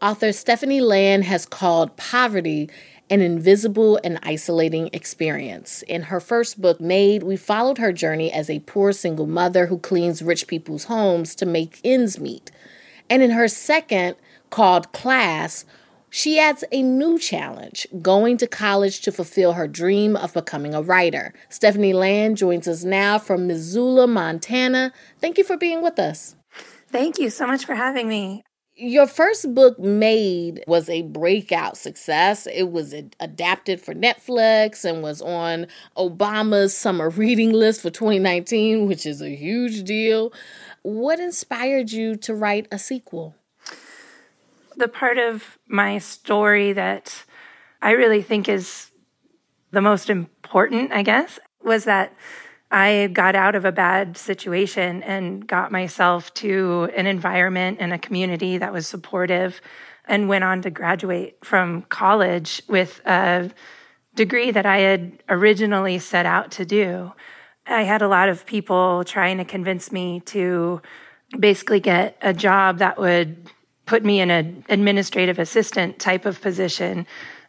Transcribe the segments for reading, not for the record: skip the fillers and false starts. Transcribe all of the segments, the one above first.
Author Stephanie Land has called poverty an invisible and isolating experience. In her first book, Made, we followed her journey as a poor single mother who cleans rich people's homes to make ends meet. And in her second, called Class, she adds a new challenge, going to college to fulfill her dream of becoming a writer. Stephanie Land joins us now from Missoula, Montana. Thank you for being with us. Thank you so much for having me. Your first book, Made, was a breakout success. It was adapted for Netflix and was on Obama's summer reading list for 2019, which is a huge deal. What inspired you to write a sequel? The part of my story that I really think is the most important, I guess, was that I got out of a bad situation and got myself to an environment and a community that was supportive and went on to graduate from college with a degree that I had originally set out to do. I had a lot of people trying to convince me to basically get a job that would put me in an administrative assistant type of position,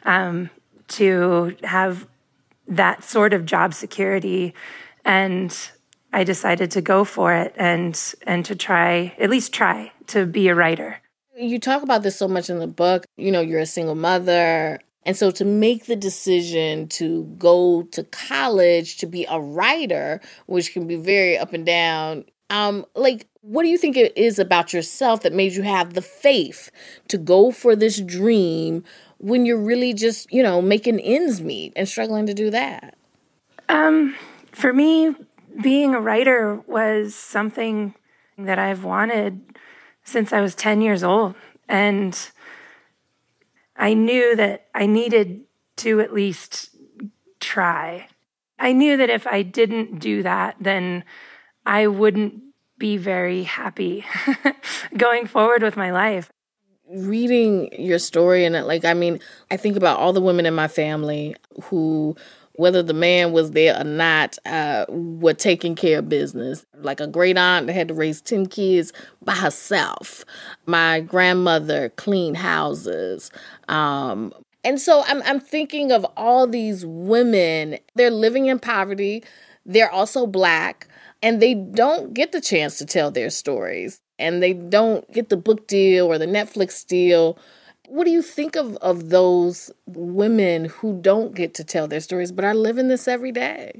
to have that sort of job security. And I decided to go for it and to at least try to be a writer. You talk about this so much in the book. You know, you're a single mother. And so to make the decision to go to college to be a writer, which can be very up and down, what do you think it is about yourself that made you have the faith to go for this dream when you're really just, making ends meet and struggling to do that? For me, being a writer was something that I've wanted since I was 10 years old. And I knew that I needed to at least try. I knew that if I didn't do that, then I wouldn't be very happy going forward with my life. Reading your story and I think about all the women in my family who, whether the man was there or not, were taking care of business. Like a great aunt that had to raise 10 kids by herself. My grandmother cleaned houses. And so I'm thinking of all these women. They're living in poverty. They're also Black. And they don't get the chance to tell their stories. And they don't get the book deal or the Netflix deal. What do you think of those women who don't get to tell their stories but are living this every day?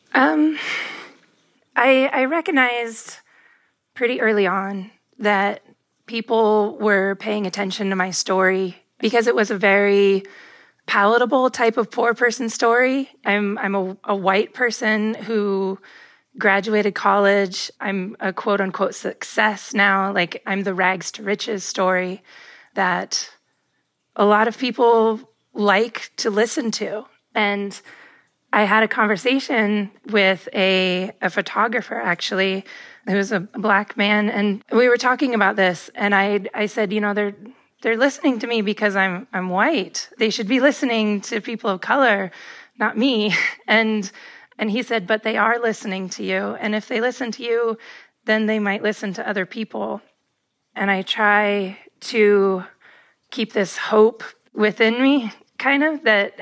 I recognized pretty early on that people were paying attention to my story because it was a very palatable type of poor person story. I'm a white person who graduated college. I'm a quote unquote success now. Like I'm the rags to riches story that a lot of people like to listen to. And I had a conversation with a photographer, actually, who was a Black man. And we were talking about this. And I said, they're listening to me because I'm white. They should be listening to people of color, not me. And he said, but they are listening to you. And if they listen to you, then they might listen to other people. And I try to keep this hope within me, kind of, that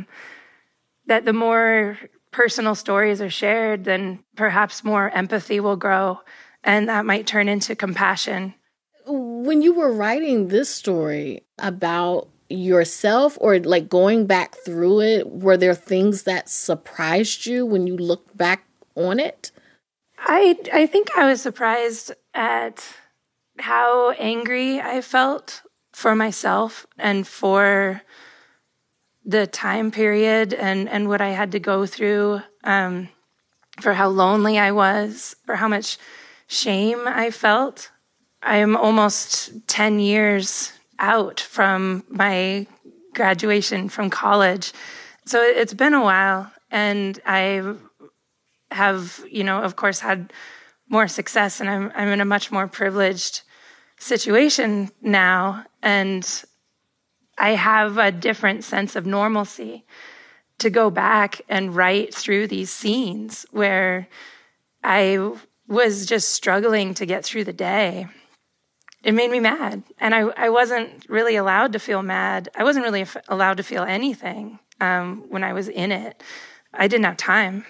the more personal stories are shared, then perhaps more empathy will grow, and that might turn into compassion. When you were writing this story about yourself or going back through it, were there things that surprised you when you looked back on it? I think I was surprised at how angry I felt for myself and for the time period and what I had to go through, for how lonely I was, for how much shame I felt. I am almost 10 years out from my graduation from college. So it's been a while, and I have, of course, had more success, and I'm in a much more privileged situation now, and I have a different sense of normalcy to go back and write through these scenes where I was just struggling to get through the day. it made me mad. And I wasn't really allowed to feel mad. I wasn't really allowed to feel anything when I was in it. I didn't have time.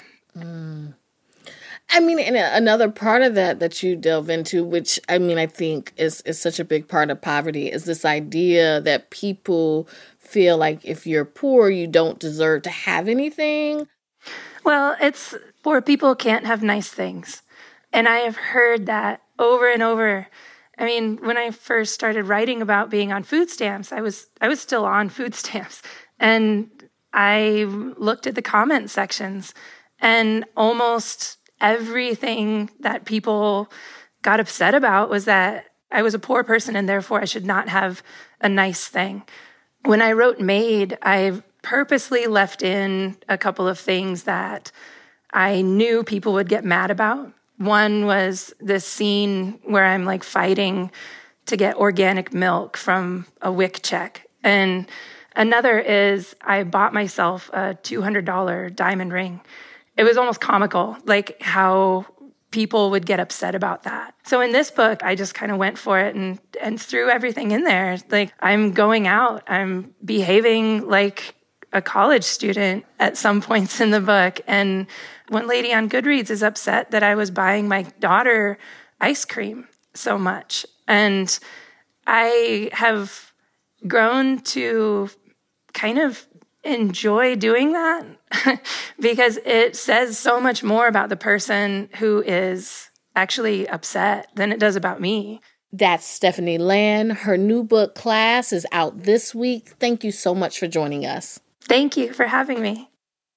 I mean, and another part of that you delve into, which I mean, I think is such a big part of poverty, is this idea that people feel like if you're poor, you don't deserve to have anything. Well, it's poor people can't have nice things. And I have heard that over and over. I mean, when I first started writing about being on food stamps, I was still on food stamps. And I looked at the comment sections, and almost everything that people got upset about was that I was a poor person and therefore I should not have a nice thing. When I wrote Made, I purposely left in a couple of things that I knew people would get mad about. One was this scene where I'm like fighting to get organic milk from a WIC check. And another is I bought myself a $200 diamond ring. It was almost comical, like how people would get upset about that. So in this book, I just kind of went for it and threw everything in there. Like, I'm going out, I'm behaving like a college student at some points in the book. And one lady on Goodreads is upset that I was buying my daughter ice cream so much. And I have grown to kind of enjoy doing that because it says so much more about the person who is actually upset than it does about me. That's Stephanie Land. Her new book, Class, is out this week. Thank you so much for joining us. Thank you for having me.